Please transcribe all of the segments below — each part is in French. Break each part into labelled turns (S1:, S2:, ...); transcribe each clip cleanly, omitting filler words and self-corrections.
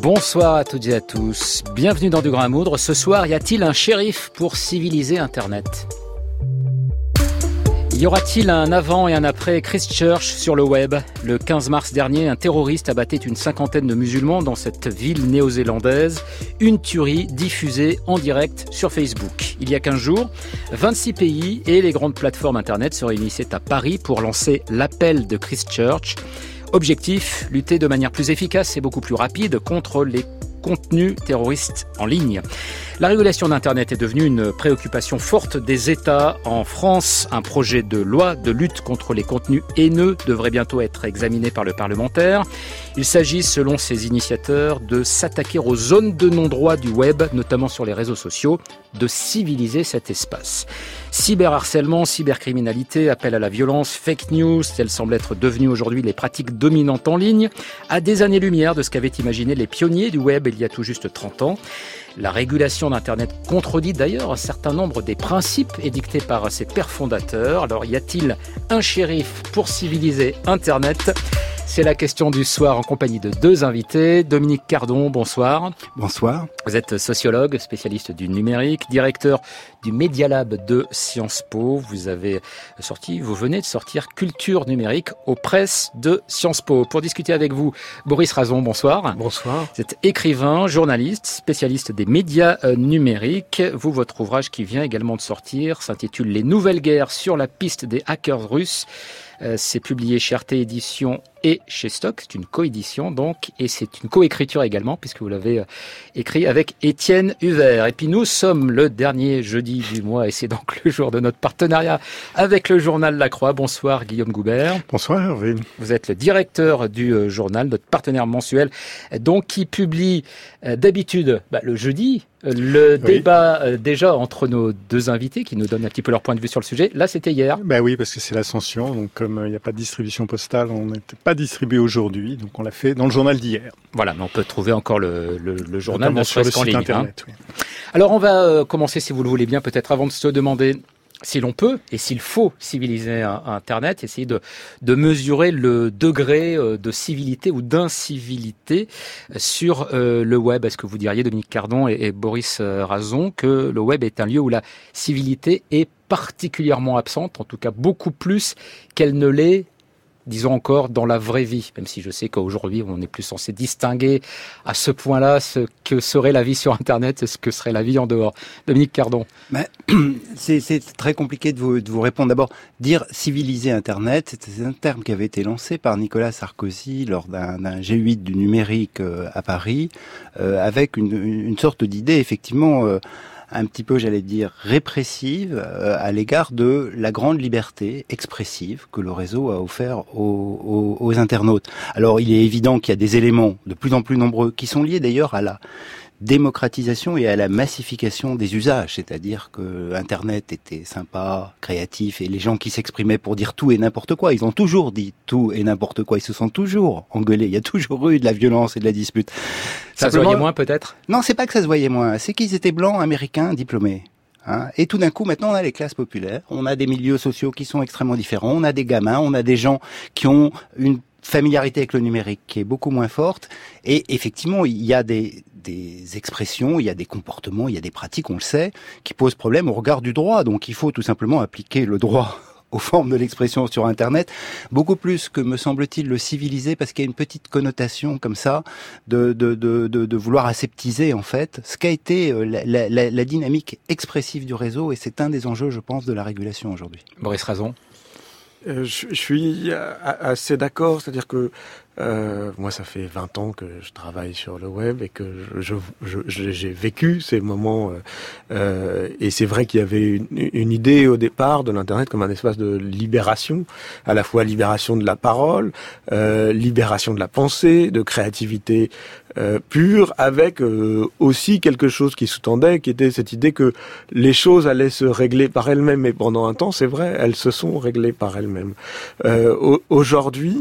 S1: Bonsoir à toutes et à tous. Bienvenue dans Du Grain à Moudre. Ce soir, y a-t-il un shérif pour civiliser Internet ? Y aura-t-il un avant et un après Christchurch sur le web ? Le 15 mars dernier, un terroriste abattait une cinquantaine de musulmans dans cette ville néo-zélandaise. Une tuerie diffusée en direct sur Facebook. Il y a 15 jours, 26 pays et les grandes plateformes Internet se réunissaient à Paris pour lancer l'appel de Christchurch. Objectif, lutter de manière plus efficace et beaucoup plus rapide contre les contenus terroristes en ligne. La régulation d'Internet est devenue une préoccupation forte des États. En France, un projet de loi de lutte contre les contenus haineux devrait bientôt être examiné par le parlementaire. Il s'agit, selon ses initiateurs, de s'attaquer aux zones de non-droit du web, notamment sur les réseaux sociaux, de civiliser cet espace. Cyberharcèlement, cybercriminalité, appel à la violence, fake news, telles semblent être devenues aujourd'hui les pratiques dominantes en ligne, à des années-lumière de ce qu'avaient imaginé les pionniers du web il y a tout juste 30 ans. La régulation d'Internet contredit d'ailleurs un certain nombre des principes édictés par ses pères fondateurs. Alors, y a-t-il un shérif pour civiliser Internet ? C'est la question du soir en compagnie de deux invités. Dominique Cardon, bonsoir.
S2: Bonsoir.
S1: Vous êtes sociologue, spécialiste du numérique, directeur du Media Lab de Sciences Po. Vous venez de sortir Culture numérique aux presses de Sciences Po. Pour discuter avec vous, Boris Razon, bonsoir.
S2: Bonsoir.
S1: Vous êtes écrivain, journaliste, spécialiste des médias numériques. Votre ouvrage qui vient également de sortir s'intitule « Les nouvelles guerres sur la piste des hackers russes ». C'est publié chez Arte Éditions et chez Stock. C'est une coédition donc, et c'est une coécriture également, puisque vous l'avez écrit avec Étienne Huvert. Et puis nous sommes le dernier jeudi du mois, et c'est donc le jour de notre partenariat avec le journal La Croix. Bonsoir Guillaume Goubert.
S2: Bonsoir Hervé.
S1: Vous êtes le directeur du journal, notre partenaire mensuel, donc qui publie d'habitude le jeudi. Le débat déjà entre nos deux invités qui nous donnent un petit peu leur point de vue sur le sujet. Là, c'était hier.
S2: Oui, parce que c'est l'Ascension. Donc, comme il n'y a pas de distribution postale, on n'était pas distribué aujourd'hui. Donc, on l'a fait dans le journal d'hier.
S1: Voilà, mais on peut trouver encore le journal, ne
S2: sur le
S1: serait-ce qu'en
S2: site
S1: ligne.
S2: internet. Oui.
S1: Alors, on va commencer, si vous le voulez bien, peut-être avant de se demander si l'on peut et s'il faut civiliser Internet, essayer de mesurer le degré de civilité ou d'incivilité sur le web. Est-ce que vous diriez, Dominique Cardon et Boris Razon, que le web est un lieu où la civilité est particulièrement absente, en tout cas beaucoup plus qu'elle ne l'est, disons encore, dans la vraie vie, même si je sais qu'aujourd'hui, on n'est plus censé distinguer à ce point-là ce que serait la vie sur Internet et ce que serait la vie en dehors. Dominique Cardon.
S3: C'est très compliqué de vous répondre. D'abord, dire civiliser Internet, c'est un terme qui avait été lancé par Nicolas Sarkozy lors d'un G8 du numérique à Paris, avec une sorte d'idée, effectivement, un petit peu, j'allais dire, répressive à l'égard de la grande liberté expressive que le réseau a offert aux internautes. Alors, il est évident qu'il y a des éléments de plus en plus nombreux qui sont liés d'ailleurs à la démocratisation et à la massification des usages, c'est-à-dire que Internet était sympa, créatif, et les gens qui s'exprimaient pour dire tout et n'importe quoi, ils ont toujours dit tout et n'importe quoi, ils se sont toujours engueulés, il y a toujours eu de la violence et de la dispute.
S1: Ça se voyait moins peut-être ?
S3: Non, c'est pas que ça se voyait moins, c'est qu'ils étaient blancs, américains, diplômés. Et tout d'un coup, maintenant, on a les classes populaires, on a des milieux sociaux qui sont extrêmement différents, on a des gamins, on a des gens qui ont une familiarité avec le numérique qui est beaucoup moins forte, et effectivement, il y a des expressions, il y a des comportements, il y a des pratiques, on le sait, qui posent problème au regard du droit. Donc il faut tout simplement appliquer le droit aux formes de l'expression sur Internet, beaucoup plus que, me semble-t-il, le civiliser, parce qu'il y a une petite connotation comme ça de vouloir aseptiser, en fait, ce qu'a été la dynamique expressive du réseau, et c'est un des enjeux, je pense, de la régulation aujourd'hui.
S1: Boris Razon.
S4: Je suis assez d'accord, c'est-à-dire que moi, ça fait 20 ans que je travaille sur le web et que j'ai vécu ces moments. Et c'est vrai qu'il y avait une idée au départ de l'Internet comme un espace de libération, à la fois libération de la parole, libération de la pensée, de créativité pure, avec aussi quelque chose qui sous-tendait, qui était cette idée que les choses allaient se régler par elles-mêmes. Et pendant un temps, c'est vrai, elles se sont réglées par elles-mêmes. Aujourd'hui,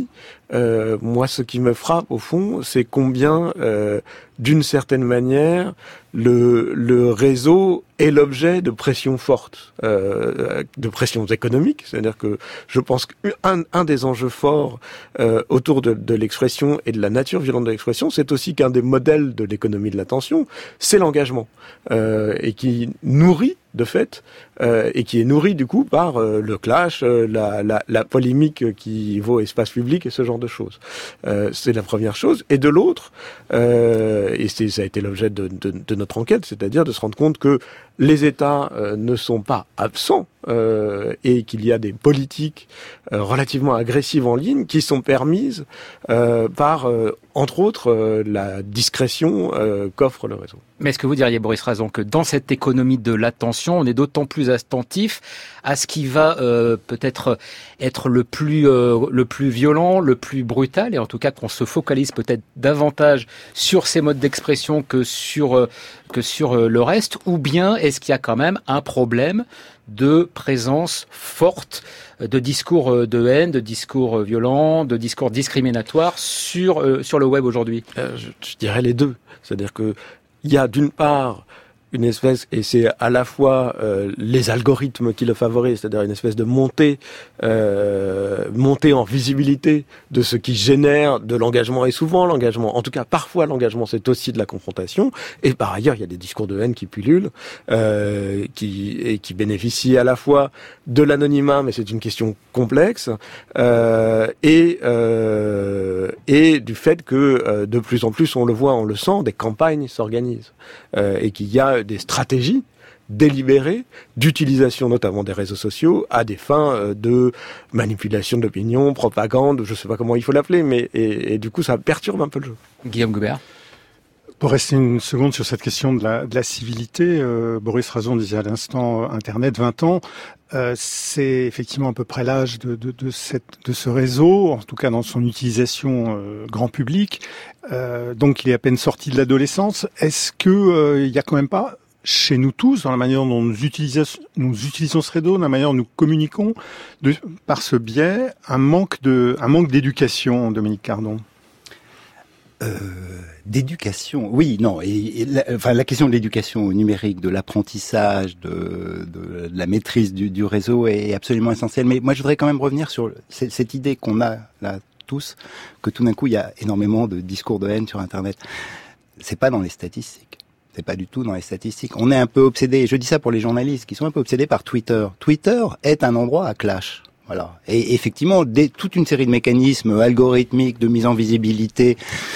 S4: moi, ce qui me frappe au fond, c'est combien, d'une certaine manière, le réseau est l'objet de pressions fortes, de pressions économiques. C'est-à-dire que je pense qu'un des enjeux forts autour de l'expression et de la nature violente de l'expression, c'est aussi qu'un des modèles de l'économie de l'attention, c'est l'engagement, et qui nourrit de fait, et qui est nourri du coup par le clash, la polémique qui vaut espace public et ce genre de choses. C'est la première chose. Et de l'autre, et ça a été l'objet de notre enquête, c'est-à-dire de se rendre compte que les États ne sont pas absents et qu'il y a des politiques relativement agressives en ligne qui sont permises par, entre autres, la discrétion qu'offre le réseau.
S1: Mais est-ce que vous diriez, Boris Razon, que dans cette économie de l'attention, on est d'autant plus attentif à ce qui va peut-être être le plus violent, le plus brutal, et en tout cas qu'on se focalise peut-être davantage sur ces modes d'expression que sur le reste, ou bien est-ce qu'il y a quand même un problème de présence forte de discours de haine, de discours violents, de discours discriminatoires sur le web aujourd'hui?
S4: Je dirais les deux. C'est-à-dire que il y a d'une part une espèce, et c'est à la fois les algorithmes qui le favorisent, c'est-à-dire une espèce de montée en visibilité de ce qui génère de l'engagement, et souvent l'engagement, en tout cas parfois l'engagement, c'est aussi de la confrontation, et par ailleurs il y a des discours de haine qui pullulent, qui bénéficient à la fois de l'anonymat, mais c'est une question complexe, et du fait que de plus en plus on le voit, on le sent, des campagnes s'organisent, et qu'il y a des stratégies délibérées d'utilisation notamment des réseaux sociaux à des fins de manipulation de l'opinion, propagande, je ne sais pas comment il faut l'appeler, mais et du coup ça perturbe un peu le jeu.
S1: Guillaume Goubert.
S2: Pour rester une seconde sur cette question de la civilité, Boris Razon disait à l'instant Internet 20 ans, c'est effectivement à peu près l'âge de ce réseau, en tout cas dans son utilisation grand public. Donc il est à peine sorti de l'adolescence. Est-ce que il y a quand même pas chez nous tous, dans la manière dont nous utilisons ce réseau, dans la manière dont nous communiquons, par ce biais, un manque d'éducation, Dominique Cardon?
S3: D'éducation, oui, non. La question de l'éducation numérique, de l'apprentissage, de la maîtrise du réseau est absolument essentielle. Mais moi, je voudrais quand même revenir sur cette idée qu'on a là tous, que tout d'un coup, il y a énormément de discours de haine sur Internet. C'est pas dans les statistiques. C'est pas du tout dans les statistiques. On est un peu obsédé. Je dis ça pour les journalistes qui sont un peu obsédés par Twitter. Twitter est un endroit à clash. Voilà. Et effectivement, toute une série de mécanismes algorithmiques de mise en visibilité,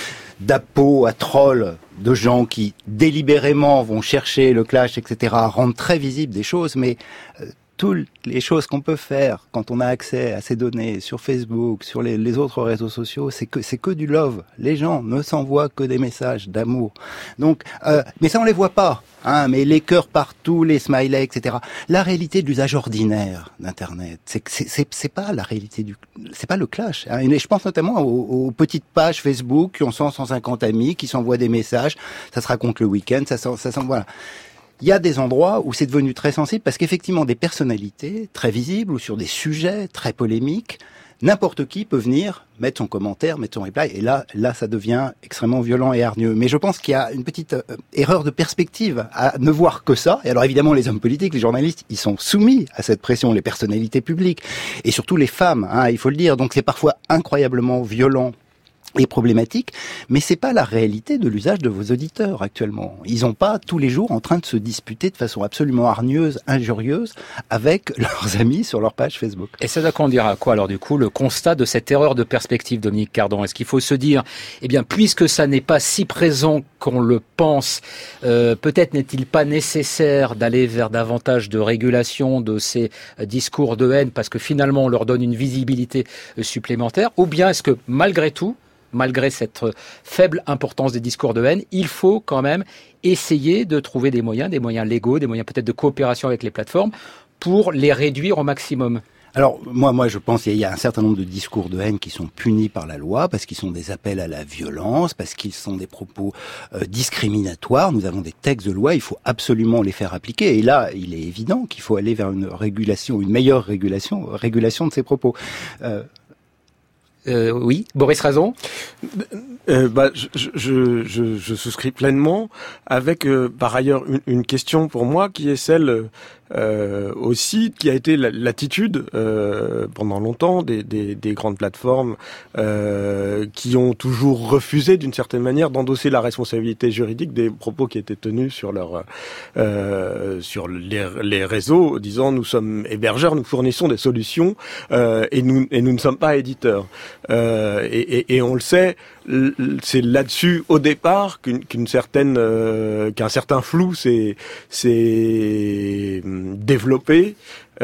S3: d'appos à trolls, de gens qui délibérément vont chercher le clash, etc., rendent très visibles des choses, mais toutes les choses qu'on peut faire quand on a accès à ces données sur Facebook, sur les autres réseaux sociaux, c'est que du love. Les gens ne s'envoient que des messages d'amour. Donc, mais ça on les voit pas, hein. Mais les cœurs partout, les smileys, etc. La réalité de l'usage ordinaire d'Internet, c'est pas la réalité c'est pas le clash. Hein. Et je pense notamment aux petites pages Facebook qui ont 150 amis, qui s'envoient des messages. Ça se raconte le week-end, voilà. Il y a des endroits où c'est devenu très sensible parce qu'effectivement des personnalités très visibles ou sur des sujets très polémiques, n'importe qui peut venir mettre son commentaire, mettre son reply, et là ça devient extrêmement violent et hargneux. Mais je pense qu'il y a une petite erreur de perspective à ne voir que ça. Et alors évidemment les hommes politiques, les journalistes, ils sont soumis à cette pression, les personnalités publiques, et surtout les femmes, hein, il faut le dire. Donc c'est parfois incroyablement violent et problématique, mais c'est pas la réalité de l'usage de vos auditeurs actuellement. Ils sont pas tous les jours en train de se disputer de façon absolument hargneuse, injurieuse avec leurs amis sur leur page Facebook.
S1: Et ça doit conduire à quoi alors du coup le constat de cette erreur de perspective, Dominique Cardon? Est-ce qu'il faut se dire, eh bien puisque ça n'est pas si présent qu'on le pense, peut-être n'est-il pas nécessaire d'aller vers davantage de régulation de ces discours de haine parce que finalement on leur donne une visibilité supplémentaire, ou bien est-ce que malgré tout, malgré cette faible importance des discours de haine, il faut quand même essayer de trouver des moyens légaux, des moyens peut-être de coopération avec les plateformes pour les réduire au maximum?
S3: Alors, moi, je pense qu'il y a un certain nombre de discours de haine qui sont punis par la loi, parce qu'ils sont des appels à la violence, parce qu'ils sont des propos discriminatoires. Nous avons des textes de loi, il faut absolument les faire appliquer. Et là, il est évident qu'il faut aller vers une régulation, une meilleure régulation de ces propos.
S1: Oui, Boris Razon.
S4: Je souscris pleinement avec par ailleurs une question pour moi qui est celle aussi qui a été l'attitude pendant longtemps des grandes plateformes qui ont toujours refusé d'une certaine manière d'endosser la responsabilité juridique des propos qui étaient tenus sur sur les réseaux, disant nous sommes hébergeurs, nous fournissons des solutions et nous ne sommes pas éditeurs. Et on le sait, c'est là-dessus au départ qu'un certain flou s'est développé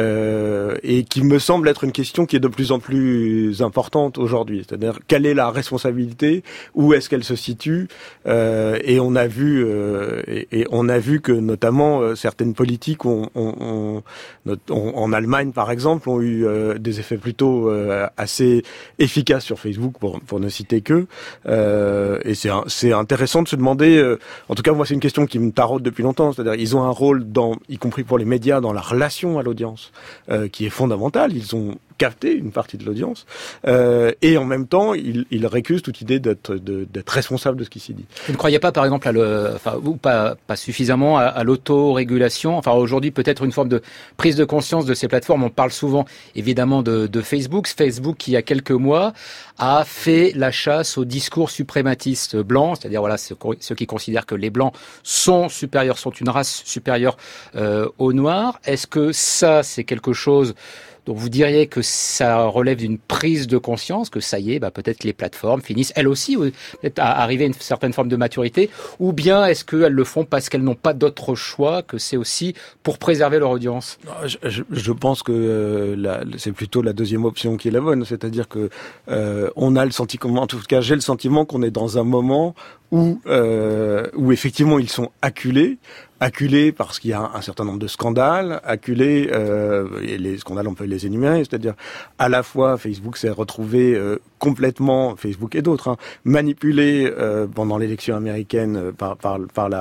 S4: et qui me semble être une question qui est de plus en plus importante aujourd'hui. C'est-à-dire quelle est la responsabilité, où est-ce qu'elle se situe, et on a vu que notamment certaines politiques en Allemagne par exemple ont eu des effets plutôt assez efficaces sur Facebook pour ne citer que. Et c'est intéressant de se demander. En tout cas, moi, c'est une question qui me taraude depuis longtemps. C'est-à-dire, ils ont un rôle y compris pour les médias, dans la relation à l'audience, qui est fondamentale. Ils ont capté une partie de l'audience, et en même temps, ils récusent toute idée d'être responsable de ce qui s'y dit.
S1: Vous ne croyez pas, par exemple, pas suffisamment à l'autorégulation? Enfin, aujourd'hui, peut-être une forme de prise de conscience de ces plateformes. On parle souvent, évidemment, de Facebook. Facebook, qui, il y a quelques mois, a fait la chasse aux discours suprématistes blancs, c'est-à-dire, voilà, ceux qui considèrent que les blancs sont une race supérieure aux noirs. Est-ce que ça, c'est quelque chose donc vous diriez que ça relève d'une prise de conscience, que ça y est, peut-être que les plateformes finissent elles aussi peut-être à arriver à une certaine forme de maturité, ou bien est-ce qu'elles le font parce qu'elles n'ont pas d'autre choix, que c'est aussi pour préserver leur audience?
S4: Je pense que c'est plutôt la deuxième option qui est la bonne, c'est-à-dire que on a le sentiment, en tout cas j'ai le sentiment qu'on est dans un moment où effectivement ils sont acculés parce qu'il y a un certain nombre de scandales, acculés, et les scandales on peut les énumérer, c'est-à-dire à la fois Facebook s'est retrouvé complètement, Facebook et d'autres, manipulé pendant l'élection américaine par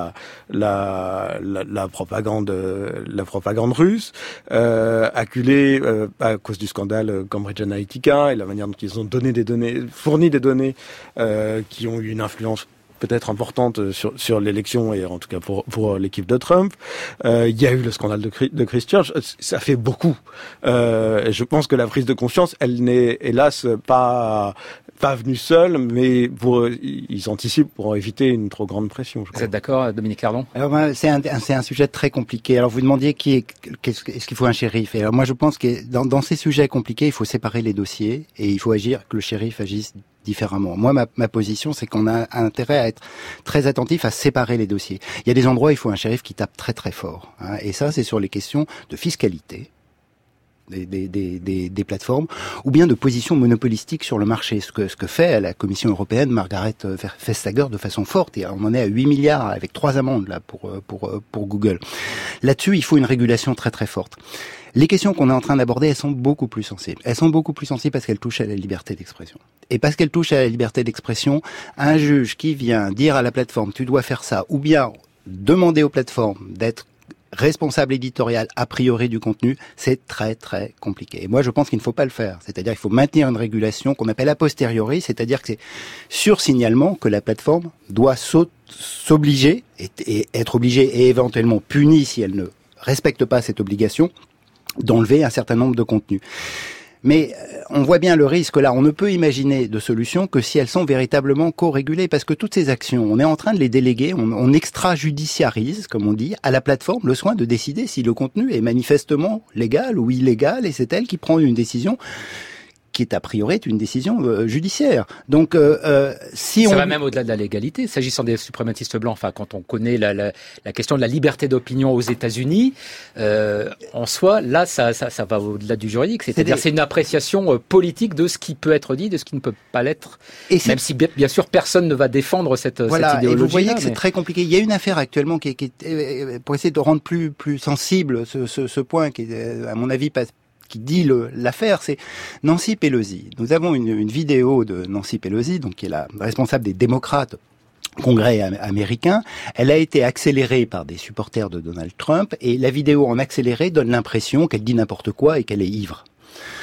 S4: la propagande russe, acculé à cause du scandale Cambridge Analytica et la manière dont ils ont fourni des données qui ont eu une influence peut-être importante sur l'élection et en tout cas pour l'équipe de Trump. Il y a eu le scandale de Christchurch. Ça fait beaucoup. Je pense que la prise de conscience, elle n'est hélas pas venue seule, mais ils anticipent pour éviter une trop grande pression.
S1: Vous êtes d'accord, Dominique Lardon?
S3: Alors c'est un sujet très compliqué. Alors vous demandiez est-ce qu'il faut un shérif? Et alors moi je pense que dans ces sujets compliqués, il faut séparer les dossiers et il faut que le shérif agisse différemment. Moi, ma position, c'est qu'on a intérêt à être très attentif à séparer les dossiers. Il y a des endroits où il faut un shérif qui tape très très fort. Et ça, c'est sur les questions de fiscalité des plateformes, ou bien de position monopolistique sur le marché. Ce que fait la Commission européenne, Margaret Vestager, de façon forte. Et on en est à 8 milliards avec 3 amendes là pour Google. Là-dessus, il faut une régulation très très forte. Les questions qu'on est en train d'aborder, elles sont beaucoup plus sensibles. Elles sont beaucoup plus sensibles parce qu'elles touchent à la liberté d'expression. Et parce qu'elles touchent à la liberté d'expression, un juge qui vient dire à la plateforme « tu dois faire ça », ou bien demander aux plateformes d'être responsable éditorial a priori du contenu, c'est très très compliqué. Et moi je pense qu'il ne faut pas le faire. C'est-à-dire qu'il faut maintenir une régulation qu'on appelle a posteriori, c'est-à-dire que c'est sur signalement que la plateforme doit s'obliger et être obligée et éventuellement punie si elle ne respecte pas cette obligation d'enlever un certain nombre de contenus. Mais on voit bien le risque là, on ne peut imaginer de solution que si elles sont véritablement co-régulées, parce que toutes ces actions, on est en train de les déléguer, on extrajudiciarise, comme on dit, à la plateforme le soin de décider si le contenu est manifestement légal ou illégal, et c'est elle qui prend une décision qui est a priori une décision judiciaire. Donc,
S1: ça va même au-delà de la légalité, s'agissant des suprématistes blancs. Enfin, quand on connaît la question de la liberté d'opinion aux États-Unis, en soi, là, ça va au-delà du juridique. C'est-à-dire, c'est une appréciation politique de ce qui peut être dit, de ce qui ne peut pas l'être. Même si, bien sûr, personne ne va défendre cette idéologie. Et
S3: vous voyez que c'est très compliqué. Il y a une affaire actuellement qui est pour essayer de rendre plus sensible ce point, qui est, à mon avis, qui dit l'affaire, c'est Nancy Pelosi. Nous avons une vidéo de Nancy Pelosi, donc qui est la responsable des démocrates au Congrès américain. Elle a été accélérée par des supporters de Donald Trump, et la vidéo en accéléré donne l'impression qu'elle dit n'importe quoi et qu'elle est ivre.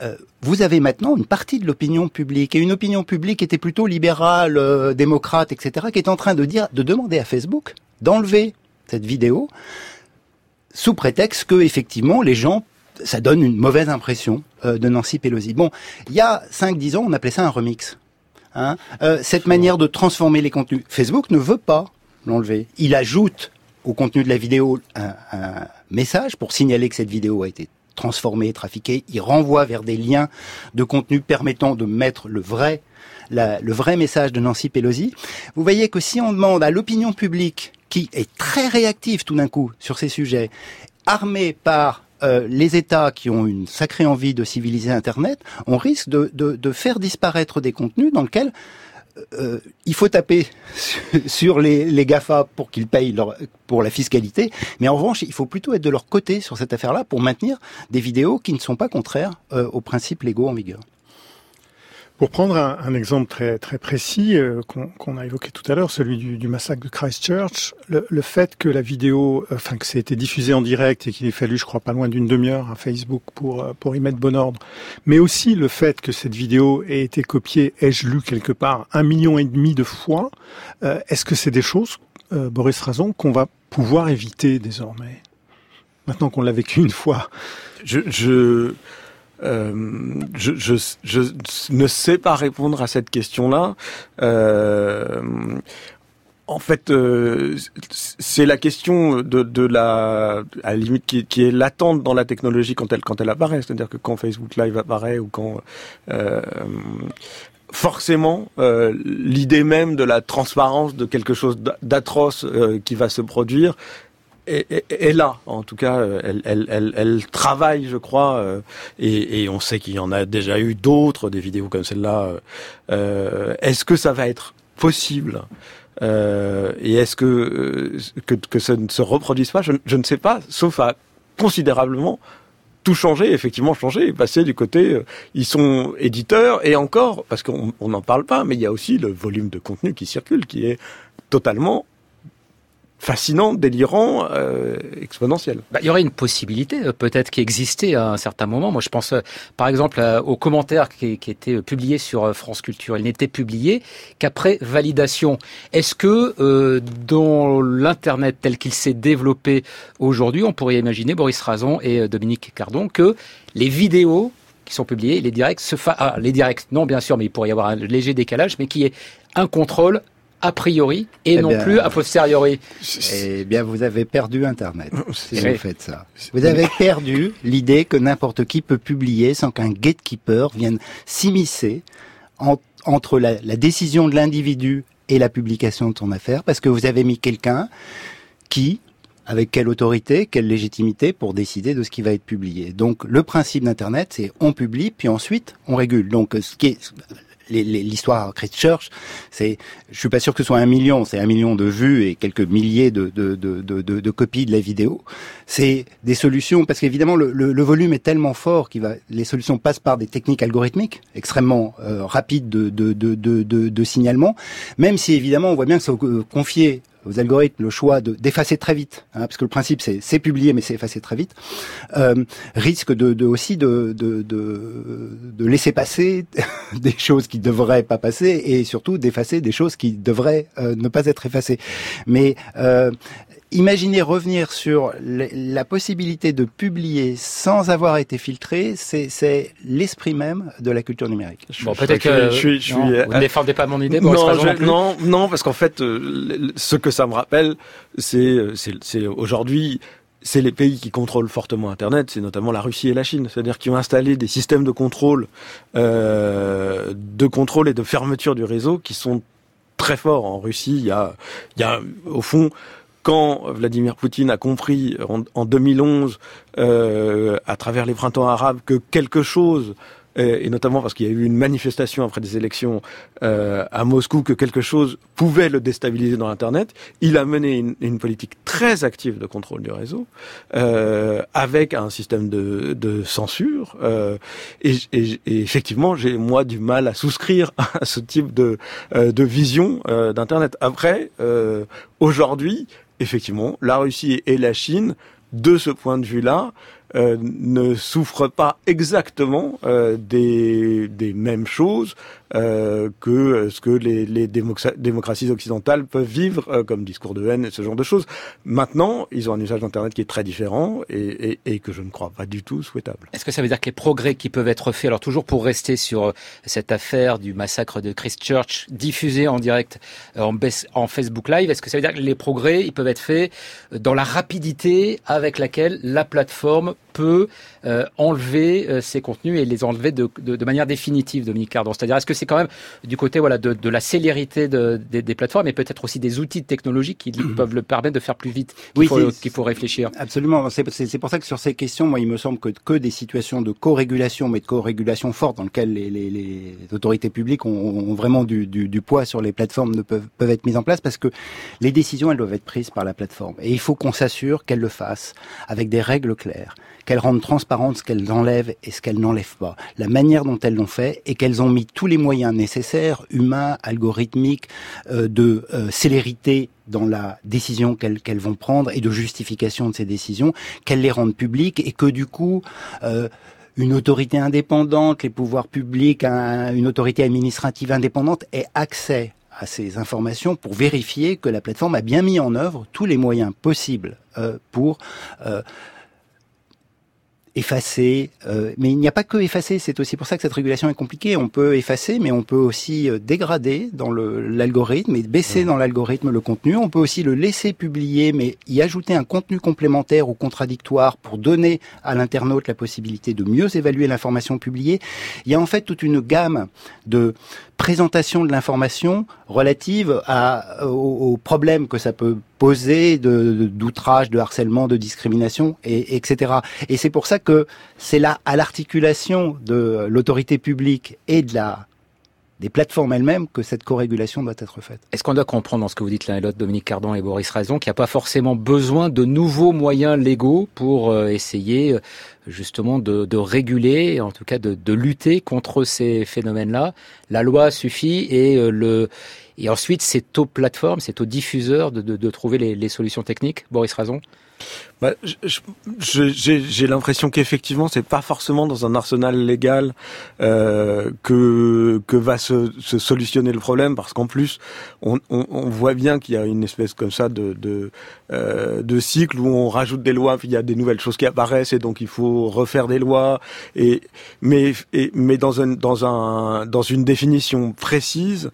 S3: vous avez maintenant une partie de l'opinion publique, et une opinion publique qui était plutôt libérale, démocrate, etc., qui est en train de demander à Facebook d'enlever cette vidéo, sous prétexte que, effectivement, les gens, ça donne une mauvaise impression de Nancy Pelosi. Bon, il y a 5-10 ans, on appelait ça un remix. Cette manière de transformer les contenus. Facebook ne veut pas l'enlever. Il ajoute au contenu de la vidéo un message pour signaler que cette vidéo a été transformée, trafiquée. Il renvoie vers des liens de contenu permettant de mettre le vrai message de Nancy Pelosi. Vous voyez que si on demande à l'opinion publique, qui est très réactive tout d'un coup sur ces sujets, armée par les États qui ont une sacrée envie de civiliser Internet, on risque de faire disparaître des contenus dans lesquels il faut taper sur les GAFA pour qu'ils payent pour la fiscalité, mais en revanche, il faut plutôt être de leur côté sur cette affaire-là pour maintenir des vidéos qui ne sont pas contraires aux principes légaux en vigueur.
S2: Pour prendre un exemple très très précis qu'on a évoqué tout à l'heure, celui du massacre de Christchurch, le fait que la vidéo, que ça ait été diffusé en direct et qu'il ait fallu, je crois, pas loin d'une demi-heure à Facebook pour y mettre bon ordre, mais aussi le fait que cette vidéo ait été copiée, ai-je lu quelque part, 1,5 million de fois, est-ce que c'est des choses, Boris Razon, qu'on va pouvoir éviter désormais, maintenant qu'on l'a vécu une fois? Je ne sais pas répondre à cette question-là.
S4: En fait, c'est la question de la, à la limite, qui est latente dans la technologie quand elle apparaît. C'est-à-dire que quand Facebook Live apparaît ou quand forcément, l'idée même de la transparence de quelque chose d'atroce qui va se produire est là. En tout cas, elle travaille, je crois, et on sait qu'il y en a déjà eu d'autres, des vidéos comme celle-là. Est-ce que ça va être possible et est-ce que ça ne se reproduise pas? Je ne sais pas, sauf à considérablement tout changer, effectivement changer, et passer du côté, ils sont éditeurs, et encore, parce qu'on n'en parle pas, mais il y a aussi le volume de contenu qui circule, qui est totalement fascinant, délirant, exponentiel.
S1: Il y aurait une possibilité peut-être qui existait à un certain moment. Moi, je pense par exemple aux commentaires qui étaient publiés sur France Culture. Ils n'étaient publiés qu'après validation. Est-ce que dans l'Internet tel qu'il s'est développé aujourd'hui, on pourrait imaginer, Boris Razon et Dominique Cardon, que les vidéos qui sont publiées, les directs, les directs, non bien sûr, mais il pourrait y avoir un léger décalage, mais qui est un contrôle a priori et non plus a posteriori.
S3: Eh bien, vous avez perdu Internet si vous faites ça. Vous avez perdu l'idée que n'importe qui peut publier sans qu'un gatekeeper vienne s'immiscer entre la décision de l'individu et la publication de son affaire, parce que vous avez mis quelqu'un qui, avec quelle autorité, quelle légitimité pour décider de ce qui va être publié. Donc, le principe d'Internet, c'est on publie, puis ensuite on régule. Donc, ce qui est l'histoire Christchurch, je suis pas sûr que ce soit 1 million, c'est 1 million de vues et quelques milliers de copies de la vidéo. C'est des solutions, parce qu'évidemment le volume est tellement fort les solutions passent par des techniques algorithmiques extrêmement rapides de signalement, même si évidemment on voit bien que ça confier aux algorithmes le choix d'effacer très vite, parce que le principe c'est publier mais c'est effacer très vite, risque aussi de laisser passer des choses qui devraient pas passer et surtout d'effacer des choses qui devraient ne pas être effacées. Mais imaginez revenir sur la possibilité de publier sans avoir été filtré, c'est l'esprit même de la culture numérique.
S1: Bon, peut-être que vous ne défendez pas mon idée.
S4: Non, parce qu'en fait, ce que ça me rappelle, c'est aujourd'hui, c'est les pays qui contrôlent fortement Internet, c'est notamment la Russie et la Chine, c'est-à-dire qui ont installé des systèmes de contrôle et de fermeture du réseau qui sont très forts. En Russie, il y a au fond, quand Vladimir Poutine a compris en 2011, à travers les printemps arabes, que quelque chose, et notamment parce qu'il y a eu une manifestation après des élections à Moscou, que quelque chose pouvait le déstabiliser dans Internet, il a mené une politique très active de contrôle du réseau, avec un système de censure. Et effectivement, j'ai moi du mal à souscrire à ce type de vision d'Internet. Après, aujourd'hui, effectivement, la Russie et la Chine, de ce point de vue-là, ne souffrent pas exactement des mêmes choses que ce que les démocraties occidentales peuvent vivre comme discours de haine et ce genre de choses. Maintenant, ils ont un usage d'Internet qui est très différent et que je ne crois pas du tout souhaitable.
S1: Est-ce que ça veut dire que les progrès qui peuvent être faits, alors toujours pour rester sur cette affaire du massacre de Christchurch diffusé en direct en Facebook Live, est-ce que ça veut dire que les progrès ils peuvent être faits dans la rapidité avec laquelle la plateforme peut enlever ces contenus et les enlever de manière définitive, Dominique Cardon? C'est-à-dire, est-ce que c'est quand même du côté de la célérité des plateformes et peut-être aussi des outils technologiques qui peuvent le permettre de faire plus vite qu'il faut réfléchir?
S3: Absolument. C'est pour ça que sur ces questions, moi, il me semble que des situations de co-régulation, mais de co-régulation forte, dans lesquelles les autorités publiques ont vraiment du poids sur les plateformes, peuvent être mises en place, parce que les décisions, elles doivent être prises par la plateforme. Et il faut qu'on s'assure qu'elle le fasse avec des règles claires, qu'elles rendent transparente ce qu'elles enlèvent et ce qu'elles n'enlèvent pas, la manière dont elles l'ont fait, et qu'elles ont mis tous les moyens nécessaires, humains, algorithmiques, de célérité dans la décision qu'elles vont prendre et de justification de ces décisions, qu'elles les rendent publiques et que du coup une autorité indépendante, les pouvoirs publics, une autorité administrative indépendante aient accès à ces informations pour vérifier que la plateforme a bien mis en œuvre tous les moyens possibles pour effacer, mais il n'y a pas que effacer, c'est aussi pour ça que cette régulation est compliquée. On peut effacer, mais on peut aussi dégrader dans l'algorithme et baisser dans l'algorithme le contenu. On peut aussi le laisser publier, mais y ajouter un contenu complémentaire ou contradictoire pour donner à l'internaute la possibilité de mieux évaluer l'information publiée. Il y a en fait toute une gamme de présentation de l'information relative aux problèmes que ça peut poser d'outrage, de harcèlement, de discrimination, etc. Et c'est pour ça que c'est là, à l'articulation de l'autorité publique et des plateformes elles-mêmes, que cette co-régulation doit être faite.
S1: Est-ce qu'on doit comprendre dans ce que vous dites l'un et l'autre, Dominique Cardon et Boris Razon, qu'il n'y a pas forcément besoin de nouveaux moyens légaux pour essayer justement de réguler, en tout cas de lutter contre ces phénomènes-là? La loi suffit et ensuite c'est aux plateformes, c'est aux diffuseurs de trouver les solutions techniques. Boris Razon?
S4: J'ai l'impression qu'effectivement c'est pas forcément dans un arsenal légal que va se solutionner le problème, parce qu'en plus on voit bien qu'il y a une espèce comme ça de cycle où on rajoute des lois, puis il y a des nouvelles choses qui apparaissent et donc il faut refaire des lois mais dans une définition précise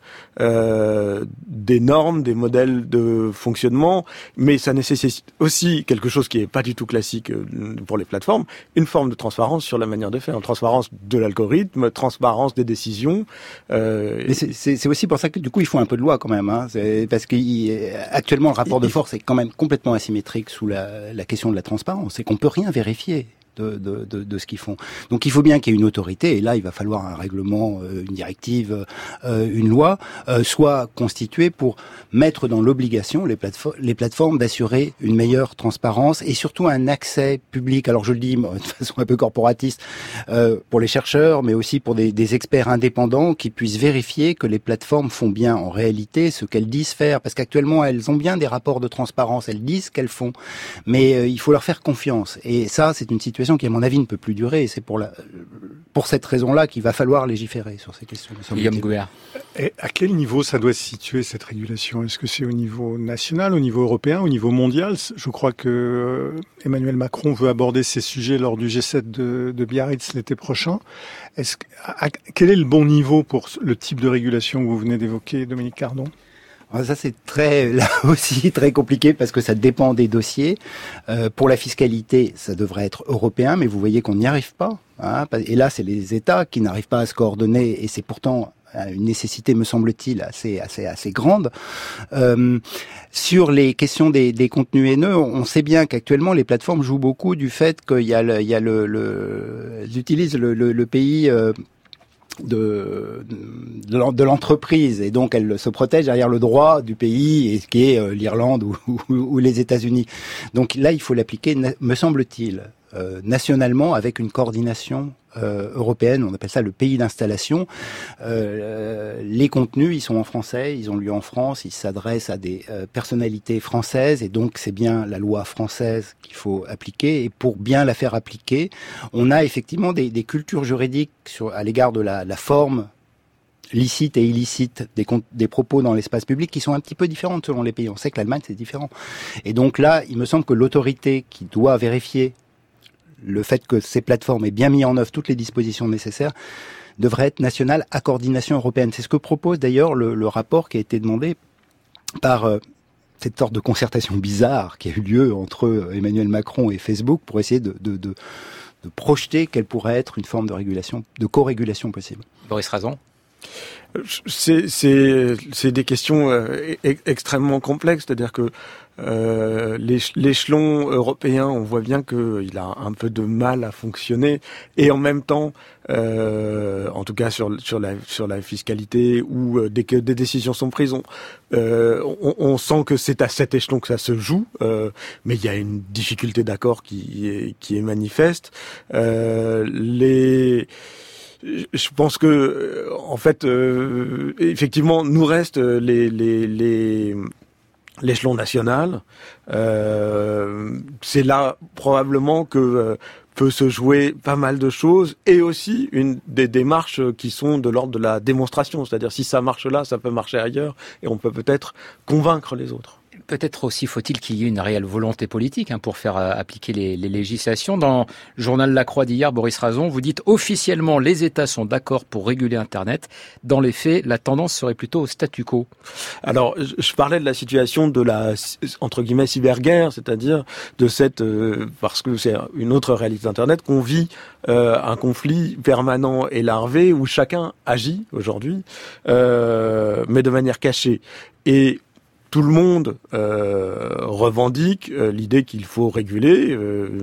S4: des normes, des modèles de fonctionnement, mais ça nécessite aussi quelque chose qui est pas du tout classique pour les plateformes, une forme de transparence sur la manière de faire, une transparence de l'algorithme, transparence des décisions.
S3: Mais c'est aussi pour ça que du coup il faut un peu de loi quand même, hein. C'est parce que actuellement le rapport de force est quand même complètement asymétrique sous la question de la transparence, et qu'on peut rien vérifier de ce qu'ils font. Donc il faut bien qu'il y ait une autorité, et là il va falloir un règlement, une directive, une loi, soit constituée pour mettre dans l'obligation les plateformes d'assurer une meilleure transparence et surtout un accès public. Alors je le dis de façon un peu corporatiste, pour les chercheurs, mais aussi pour des experts indépendants qui puissent vérifier que les plateformes font bien en réalité ce qu'elles disent faire, parce qu'actuellement elles ont bien des rapports de transparence, elles disent ce qu'elles font, mais il faut leur faire confiance, et ça c'est une situation qui, à mon avis, ne peut plus durer. Et c'est pour cette raison-là qu'il va falloir légiférer sur ces questions.
S1: Guillaume Gouère.
S2: Et à quel niveau ça doit se situer, cette régulation? Est-ce que c'est au niveau national, au niveau européen, au niveau mondial? Je crois que Emmanuel Macron veut aborder ces sujets lors du G7 de Biarritz l'été prochain. Quel est le bon niveau pour le type de régulation que vous venez d'évoquer, Dominique Cardon?
S3: Ça c'est là aussi très compliqué, parce que ça dépend des dossiers. Pour la fiscalité, ça devrait être européen, mais vous voyez qu'on n'y arrive pas, hein. Et là, c'est les États qui n'arrivent pas à se coordonner, et c'est pourtant une nécessité, me semble-t-il, assez grande. Sur les questions des contenus haineux, on sait bien qu'actuellement les plateformes jouent beaucoup du fait qu'il y a ils utilisent le pays de l'entreprise, et donc elle se protège derrière le droit du pays, et ce qui est l'Irlande ou les États-Unis. Donc là, il faut l'appliquer, me semble-t-il, nationalement avec une coordination européenne, on appelle ça le pays d'installation. Les contenus, ils sont en français, ils ont lieu en France, ils s'adressent à des personnalités françaises, et donc c'est bien la loi française qu'il faut appliquer. Et pour bien la faire appliquer, on a effectivement des cultures juridiques à l'égard de la forme licite et illicite des propos dans l'espace public qui sont un petit peu différentes selon les pays. On sait que l'Allemagne, c'est différent. Et donc là, il me semble que l'autorité qui doit vérifier le fait que ces plateformes aient bien mis en œuvre toutes les dispositions nécessaires devrait être nationale à coordination européenne. C'est ce que propose d'ailleurs le rapport qui a été demandé par cette sorte de concertation bizarre qui a eu lieu entre Emmanuel Macron et Facebook pour essayer de projeter quelle pourrait être une forme de régulation, de co-régulation possible.
S1: Boris Razon.
S4: C'est des questions extrêmement complexes, c'est-à-dire que l'échelon européen, on voit bien qu'il a un peu de mal à fonctionner, et en même temps, en tout cas sur la fiscalité, ou dès que des décisions sont prises, on sent que c'est à cet échelon que ça se joue, mais il y a une difficulté d'accord qui est manifeste. Je pense que, en fait, effectivement, nous reste l'échelon national. C'est là probablement que peut se jouer pas mal de choses, et aussi des démarches qui sont de l'ordre de la démonstration. C'est-à-dire, si ça marche là, ça peut marcher ailleurs, et on peut peut-être convaincre les autres.
S1: Peut-être aussi faut-il qu'il y ait une réelle volonté politique pour faire appliquer les législations. Dans le journal La Croix d'hier, Boris Razon, vous dites officiellement les États sont d'accord pour réguler Internet. Dans les faits, la tendance serait plutôt au statu quo.
S4: Alors, je parlais de la situation de la, entre guillemets, cyberguerre, c'est-à-dire de cette, parce que c'est une autre réalité d'Internet, qu'on vit un conflit permanent et larvé où chacun agit aujourd'hui, mais de manière cachée. Et tout le monde revendique l'idée qu'il faut réguler.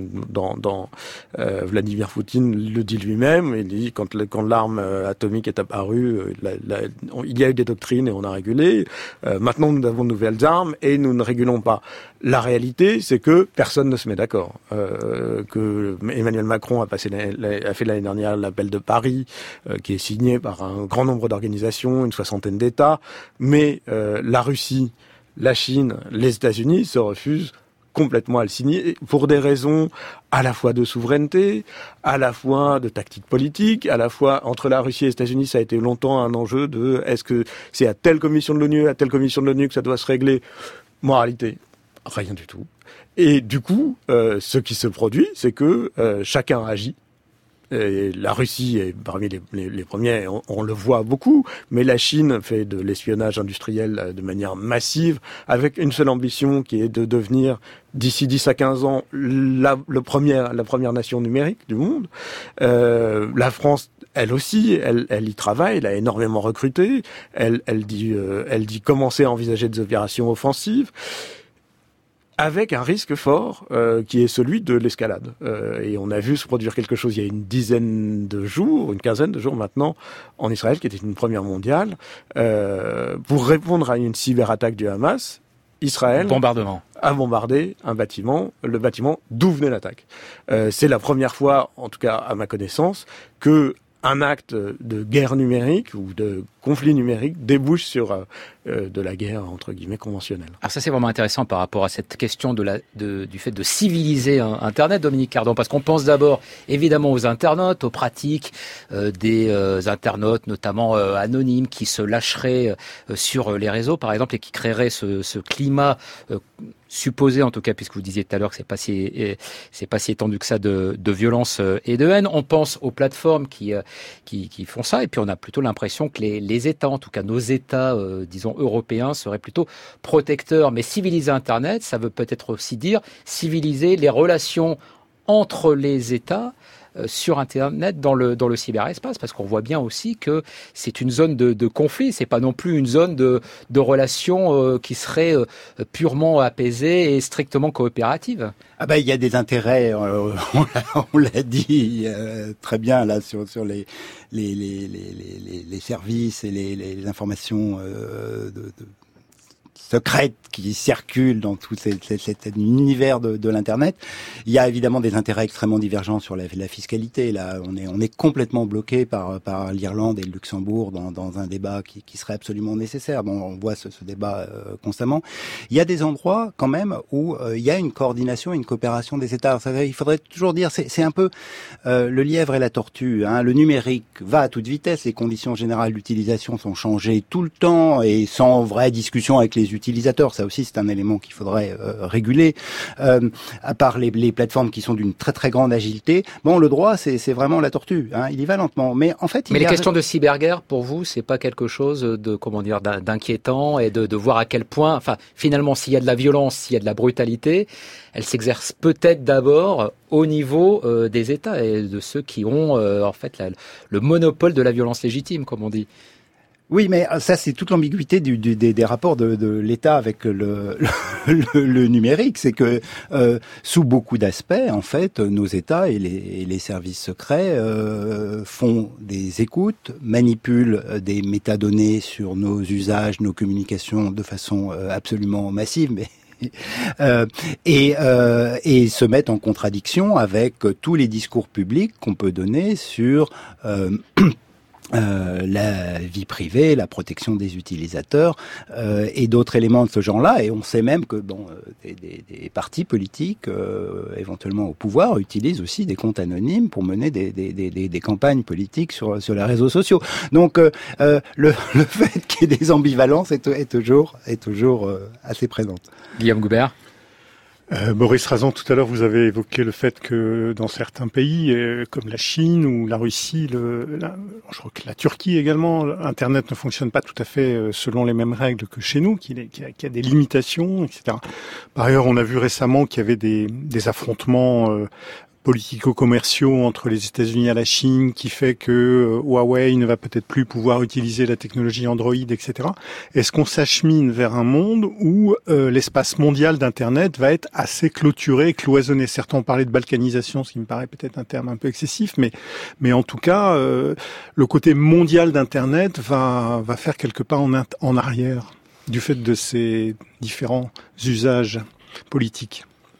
S4: Vladimir Poutine le dit lui-même. Il dit quand l'arme atomique est apparue, il y a eu des doctrines et on a régulé. Maintenant, nous avons de nouvelles armes et nous ne régulons pas. La réalité, c'est que personne ne se met d'accord. Que Emmanuel Macron a fait l'année dernière l'appel de Paris, qui est signé par un grand nombre d'organisations, une 60aine d'États, mais la Russie, la Chine, les États-Unis se refusent complètement à le signer pour des raisons à la fois de souveraineté, à la fois de tactique politique, à la fois entre la Russie et les États-Unis, ça a été longtemps un enjeu de est-ce que c'est à telle commission de l'ONU, à telle commission de l'ONU que ça doit se régler. Première, rien du tout. Et du coup, ce qui se produit, c'est que chacun agit. Et la Russie est parmi les premiers, on le voit beaucoup, mais la Chine fait de l'espionnage industriel de manière massive, avec une seule ambition qui est de devenir, d'ici 10 à 15 ans, la première nation numérique du monde. La France, elle aussi, elle y travaille, elle a énormément recruté, elle dit commencer à envisager des opérations offensives, avec un risque fort qui est celui de l'escalade. Et on a vu se produire quelque chose il y a une quinzaine de jours maintenant, en Israël, qui était une première mondiale, pour répondre à une cyberattaque du Hamas. Israël a bombardé un bâtiment, le bâtiment d'où venait l'attaque. C'est la première fois, en tout cas à ma connaissance, que un acte de guerre numérique ou de conflit numérique débouche sur de la guerre entre guillemets conventionnelle.
S1: Alors ça c'est vraiment intéressant par rapport à cette question du fait de civiliser Internet, Dominique Cardon, parce qu'on pense d'abord évidemment aux internautes, aux pratiques des internautes notamment anonymes qui se lâcheraient sur les réseaux par exemple et qui créeraient ce climat supposé en tout cas, puisque vous disiez tout à l'heure que c'est pas si étendu que ça de violence et de haine. On pense aux plateformes qui font ça, et puis on a plutôt l'impression que les États, en tout cas nos États, disons européens, seraient plutôt protecteurs. Mais civiliser Internet, ça veut peut-être aussi dire civiliser les relations entre les États sur Internet dans le cyberespace, parce qu'on voit bien aussi que c'est une zone de conflit, c'est pas non plus une zone de relations qui serait purement apaisée et strictement coopérative.
S3: Ah ben il y a des intérêts, on l'a dit très bien là sur les services et les informations secrètes qui circulent dans tout cet univers de l'internet. Il y a évidemment des intérêts extrêmement divergents sur la fiscalité. Là, on est complètement bloqué par l'Irlande et le Luxembourg dans un débat qui serait absolument nécessaire. Bon, on voit ce débat constamment. Il y a des endroits quand même où il y a une coordination et une coopération des États. Il faudrait toujours dire, c'est un peu le lièvre et la tortue. Hein. Le numérique va à toute vitesse. Les conditions générales d'utilisation sont changées tout le temps et sans vraie discussion avec les utilisateurs. Ça aussi, c'est un élément qu'il faudrait réguler. À part les plateformes qui sont d'une très très grande agilité, bon, le droit, c'est vraiment la tortue. Hein. Il y va lentement. Mais en fait,
S1: les questions de cyberguerre, pour vous, c'est pas quelque chose de d'inquiétant et de voir à quel point, enfin, finalement, s'il y a de la violence, s'il y a de la brutalité, elle s'exerce peut-être d'abord au niveau des États et de ceux qui ont en fait le monopole de la violence légitime, comme on dit.
S3: Oui, mais ça, c'est toute l'ambiguïté des rapports de l'État avec le numérique. C'est que, sous beaucoup d'aspects, en fait, nos États et les services secrets font des écoutes, manipulent des métadonnées sur nos usages, nos communications de façon absolument massive, mais et se mettent en contradiction avec tous les discours publics qu'on peut donner sur la vie privée, la protection des utilisateurs et d'autres éléments de ce genre-là. Et on sait même que des partis politiques, éventuellement au pouvoir, utilisent aussi des comptes anonymes pour mener des campagnes politiques sur les réseaux sociaux. Donc le fait qu'il y ait des ambivalences est toujours assez présente.
S1: Guillaume Goubert.
S2: Boris Razan, tout à l'heure, vous avez évoqué le fait que dans certains pays, comme la Chine ou la Russie, je crois que la Turquie également, Internet ne fonctionne pas tout à fait selon les mêmes règles que chez nous, qu'il y a des limitations, etc. Par ailleurs, on a vu récemment qu'il y avait des affrontements politico-commerciaux entre les États-Unis et la Chine, qui fait que Huawei ne va peut-être plus pouvoir utiliser la technologie Android, etc. Est-ce qu'on s'achemine vers un monde où l'espace mondial d'Internet va être assez clôturé, cloisonné? Certains ont parlé de balkanisation, ce qui me paraît peut-être un terme un peu excessif, mais en tout cas, le côté mondial d'Internet va faire quelques pas en arrière du fait de ces différents usages politiques.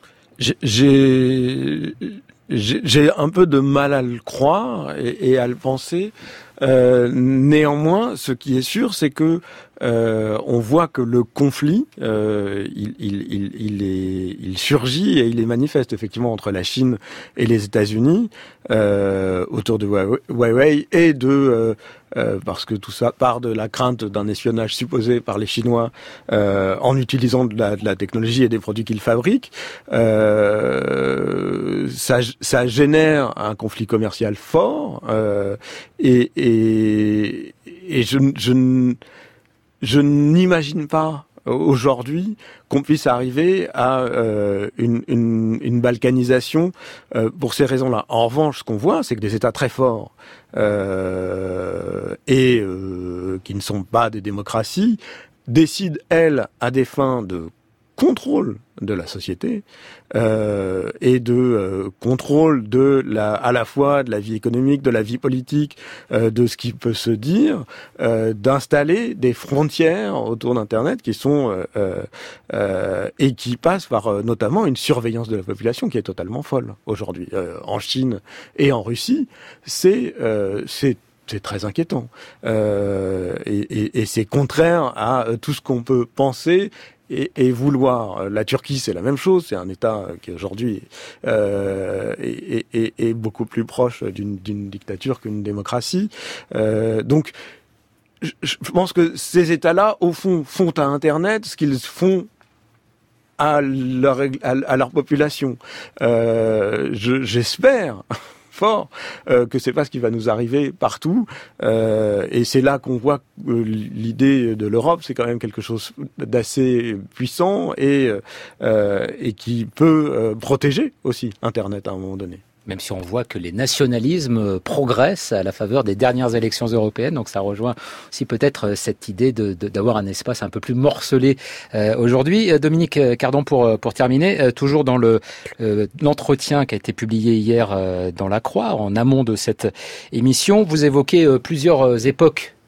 S4: J'ai un peu de mal à le croire et à le penser. Néanmoins, ce qui est sûr, c'est que on voit que le conflit, il surgit et il est manifeste effectivement entre la Chine et les États-Unis autour de Huawei et parce que tout ça part de la crainte d'un espionnage supposé par les Chinois en utilisant de la technologie et des produits qu'ils fabriquent. Ça génère un conflit commercial fort et je n'imagine pas aujourd'hui qu'on puisse arriver à une balkanisation pour ces raisons-là. En revanche, ce qu'on voit, c'est que des États très forts et qui ne sont pas des démocraties décident, elles, à des fins de contrôle de la société et de contrôle à la fois de la vie économique, de la vie politique, de ce qui peut se dire, d'installer des frontières autour d'Internet qui sont et qui passent par notamment une surveillance de la population qui est totalement folle aujourd'hui. En Chine et en Russie, c'est très inquiétant et c'est contraire à tout ce qu'on peut penser et vouloir. La Turquie, c'est la même chose. C'est un État qui aujourd'hui est beaucoup plus proche d'une dictature qu'une démocratie. Donc, je pense que ces États-là, au fond à Internet ce qu'ils font à leur population. J'espère fort que c'est pas ce qui va nous arriver partout et c'est là qu'on voit que l'idée de l'Europe c'est quand même quelque chose d'assez puissant et qui peut protéger aussi Internet à un moment donné.
S1: Même si on voit que les nationalismes progressent à la faveur des dernières élections européennes, donc ça rejoint aussi peut-être cette idée d'avoir un espace un peu plus morcelé aujourd'hui. Dominique Cardon, pour terminer, toujours dans l'entretien qui a été publié hier dans La Croix, en amont de cette émission, vous évoquez plusieurs époques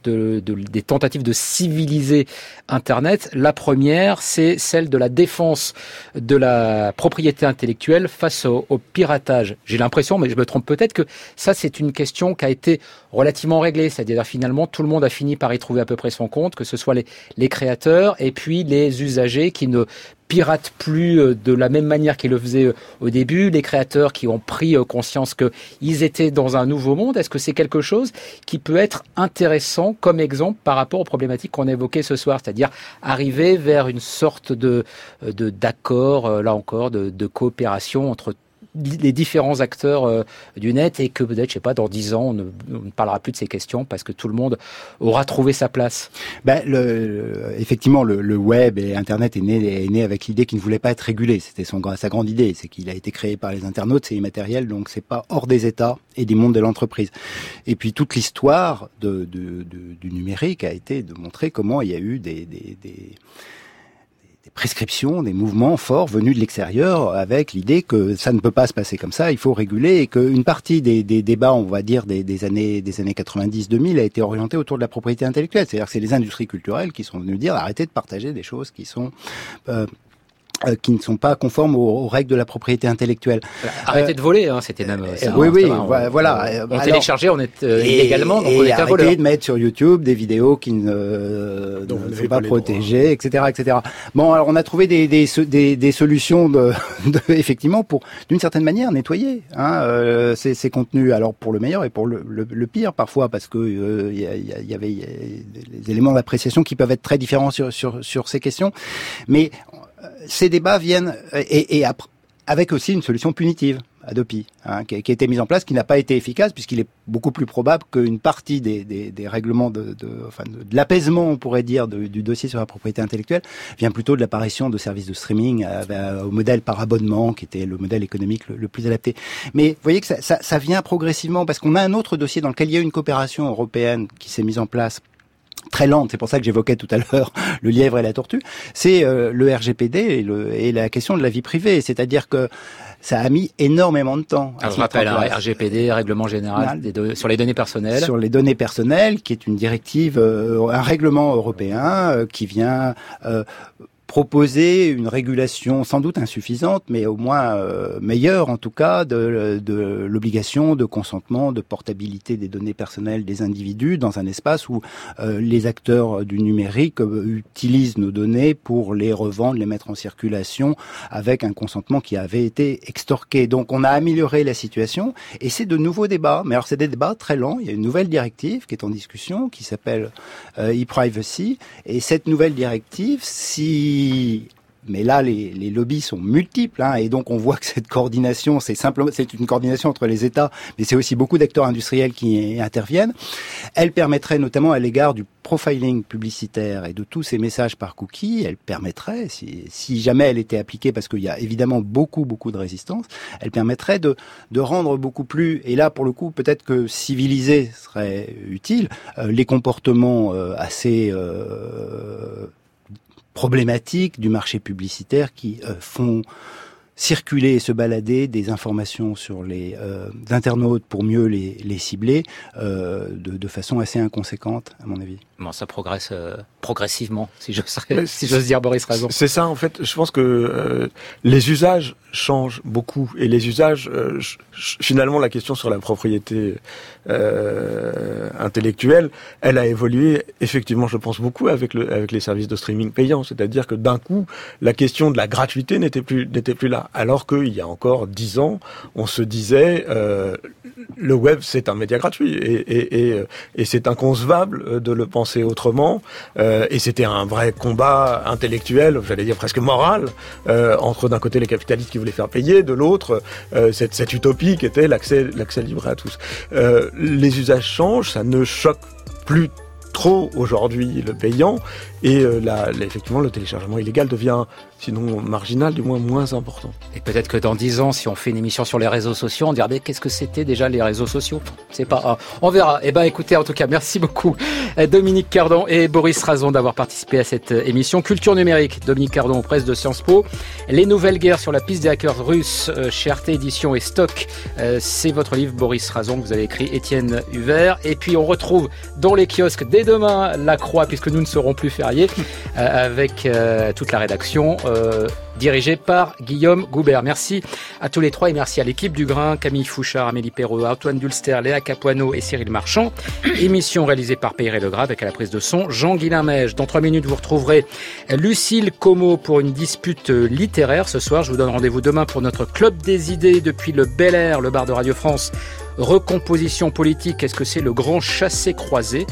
S1: des tentatives de civiliser Internet. La première, c'est celle de la défense de la propriété intellectuelle face au piratage. J'ai l'impression, mais je me trompe peut-être, que ça, c'est une question qui a été relativement réglée. C'est-à-dire, finalement, tout le monde a fini par y trouver à peu près son compte, que ce soit les créateurs et puis les usagers qui ne piratent plus de la même manière qu'ils le faisaient au début, les créateurs qui ont pris conscience qu'ils étaient dans un nouveau monde. Est-ce que c'est quelque chose qui peut être intéressant comme exemple par rapport aux problématiques qu'on a évoquées ce soir, c'est-à-dire arriver vers une sorte d'accord, là encore, de coopération entre les différents acteurs du net, et que peut-être, je sais pas, dans 10 ans, on ne parlera plus de ces questions parce que tout le monde aura trouvé sa place.
S3: Effectivement, le web et Internet est né avec l'idée qu'il ne voulait pas être régulé. C'était sa grande idée, c'est qu'il a été créé par les internautes, c'est immatériel, donc c'est pas hors des États et des mondes de l'entreprise. Et puis toute l'histoire du numérique a été de montrer comment il y a eu des prescriptions, des mouvements forts venus de l'extérieur avec l'idée que ça ne peut pas se passer comme ça, il faut réguler, et qu'une partie des débats, on va dire, des années 90-2000 a été orientée autour de la propriété intellectuelle. C'est-à-dire que c'est les industries culturelles qui sont venues dire arrêtez de partager des choses qui ne sont pas conformes aux règles de la propriété intellectuelle.
S1: Arrêtez de voler, c'était même...
S3: voilà.
S1: On téléchargeait, on est illégalement, donc on est un voleur.
S3: Arrêtez de mettre sur YouTube des vidéos qui ne sont pas protégées, etc., etc. Bon, alors on a trouvé des solutions effectivement, pour, d'une certaine manière, nettoyer ces contenus. Alors pour le meilleur et pour le pire parfois, parce que il y avait des éléments d'appréciation qui peuvent être très différents sur ces questions. Mais ces débats viennent et avec aussi une solution punitive, Adopi, qui a été mise en place, qui n'a pas été efficace, puisqu'il est beaucoup plus probable qu'une partie des règlements de l'apaisement, on pourrait dire, du dossier sur la propriété intellectuelle, vient plutôt de l'apparition de services de streaming au modèle par abonnement, qui était le modèle économique le plus adapté. Mais vous voyez que ça vient progressivement, parce qu'on a un autre dossier dans lequel il y a une coopération européenne qui s'est mise en place, très lente, c'est pour ça que j'évoquais tout à l'heure le lièvre et la tortue, c'est le RGPD et la question de la vie privée, c'est-à-dire que ça a mis énormément de temps.
S1: Alors, je rappelle, RGPD, Règlement Général sur les données personnelles.
S3: Sur les données personnelles, qui est une directive, un règlement européen qui vient proposer une régulation sans doute insuffisante, mais au moins meilleure en tout cas, de l'obligation de consentement, de portabilité des données personnelles des individus dans un espace où les acteurs du numérique utilisent nos données pour les revendre, les mettre en circulation avec un consentement qui avait été extorqué. Donc on a amélioré la situation et c'est de nouveaux débats. Mais alors c'est des débats très lents. Il y a une nouvelle directive qui est en discussion qui s'appelle e-privacy, et cette nouvelle directive, mais là, les lobbies sont multiples, et donc on voit que cette coordination, c'est une coordination entre les États, mais c'est aussi beaucoup d'acteurs industriels qui interviennent. Elle permettrait notamment à l'égard du profiling publicitaire et de tous ces messages par cookies, elle permettrait, si jamais elle était appliquée, parce qu'il y a évidemment beaucoup de résistance, elle permettrait de rendre beaucoup plus, et là pour le coup peut-être que civiliser serait utile, les comportements assez problématiques du marché publicitaire qui font circuler et se balader des informations sur les internautes pour mieux les cibler de façon assez inconséquente, à mon avis.
S1: Bon, ça progresse progressivement, si j'ose dire, Boris Razon.
S4: C'est ça, en fait. Je pense que les usages changent beaucoup. Et les usages, finalement, la question sur la propriété intellectuelle, elle a évolué, effectivement, je pense, beaucoup avec les services de streaming payants. C'est-à-dire que d'un coup, la question de la gratuité n'était plus là. Alors qu'il y a encore 10 ans, on se disait le web, c'est un média gratuit. Et c'est inconcevable de le penser autrement, et c'était un vrai combat intellectuel, j'allais dire presque moral, entre d'un côté les capitalistes qui voulaient faire payer, de l'autre cette utopie qui était l'accès libre à tous. Les usages changent, ça ne choque plus trop aujourd'hui le payant, et effectivement le téléchargement illégal devient, sinon marginal, du moins moins important.
S1: Et peut-être que dans 10 ans, si on fait une émission sur les réseaux sociaux, on dira mais qu'est-ce que c'était déjà les réseaux sociaux ? C'est pas, on verra. Eh ben écoutez, en tout cas, merci beaucoup Dominique Cardon et Boris Razon d'avoir participé à cette émission Culture numérique. Dominique Cardon, presse de Sciences Po. Les nouvelles guerres sur la piste des hackers russes chez Arte Éditions et Stock. C'est votre livre, Boris Razon, que vous avez écrit, Étienne Huvert. Et puis on retrouve dans les kiosques dès demain la Croix, puisque nous ne serons plus fériés, avec toute la rédaction dirigée par Guillaume Goubert. Merci à tous les trois et merci à l'équipe du Grain, Camille Fouchard, Amélie Perrot, Antoine Dulster, Léa Capuano et Cyril Marchand. Émission réalisée par Pierre Legras avec à la prise de son Jean-Guilain Mège. Dans 3 minutes, vous retrouverez Lucille Como pour une dispute littéraire. Ce soir, je vous donne rendez-vous demain pour notre Club des idées depuis le Bel Air, le bar de Radio France. Recomposition politique, est-ce que c'est le grand chassé-croisé ?